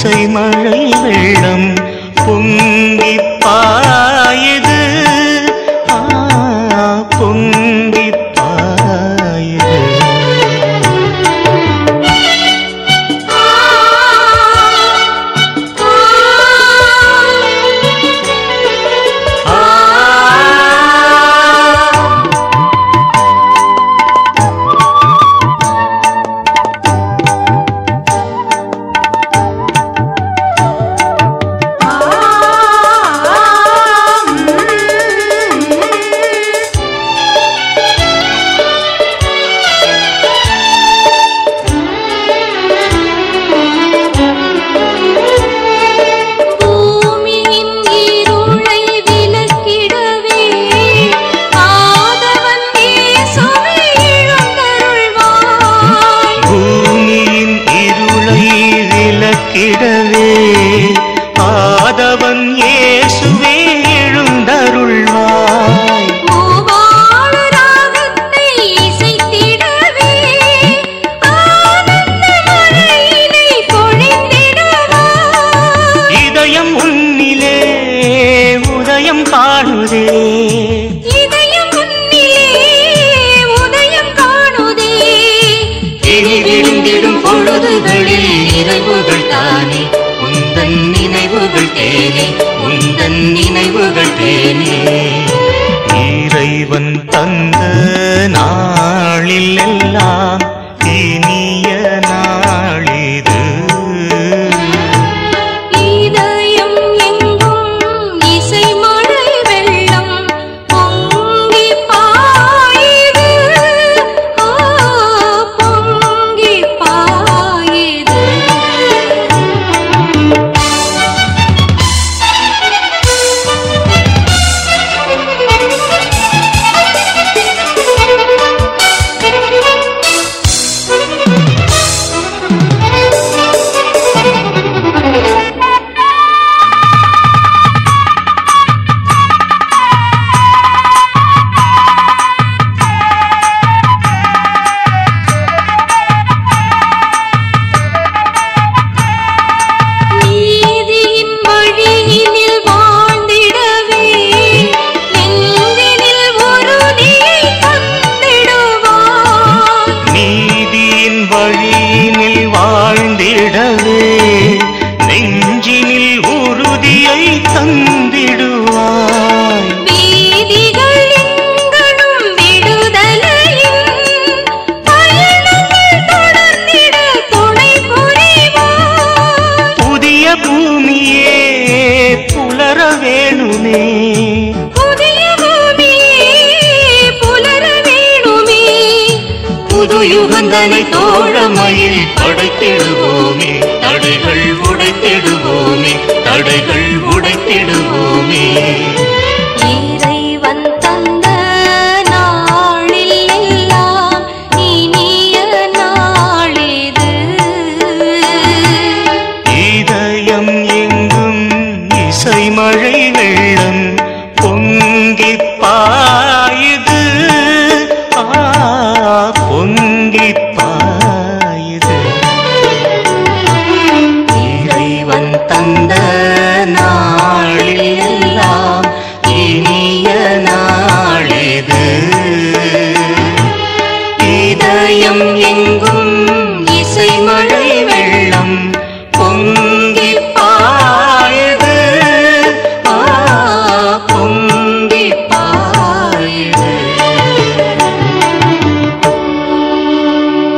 இசை மழை வெள்ளம் பொங்கி பாயுது பொங்கி பாயுது கிடவே ஆதவன் இயேசுவே எழுந்தருள்வாய் மூவாழ ராகத்தை இசைத்திடவே ஆனந்த மழையினை பொழிந்திடுவாய் இதயம் உன்னிலே உதயம் காணுதே இதயம் உன்னிலே உதயம் காணுதே இனி விழுந்திடும் பொழுதுகளில் நினைவுகள் தானே உந்தன் நினைவுகள் தேனே உந்தன் நினைவுகள் தேனே இறைவன் தந்த நாளில் எல்லாம் இனிய நாளிது இதயம் எங்கும் இசை மழை வெள்ளம் பொங்கி பாயுது பொங்கி பாயுது நீதியின் வழியினில் வாழ்ந்திடவே நெஞ்சினில் உறுதியை தந்திடுவாய் நீதியின் வழியினில் வாழ்ந்திடவே நெஞ்சினில் உறுதியை தந்திடுவாய் வீதிகள் எங்களும் விடுதலையின் பயணங்கள் தொடர்ந்திட துணை புரிவாய் புதிய பூமியே புலர வேணுமே புதிய பூமியே புலர வேணுமே புது யுகந்தனை தோழமையில் படைத்திடுவோமே தடைகள் உடைத்திடுவோமே தடைகள் உடைத்திடுவோமே இறைவன் தந்த நாளில் எல்லாம் இனிய நாளிது இதயம் எங்கும் இசை மழை வெள்ளம் பொங்கி பாயுது பொங்கி பாயுது இறைவன் தந்த நாளில் எல்லாம் இனிய நாளிது இதயம் எங்கும் இசை மழை வெள்ளம் பொங்கி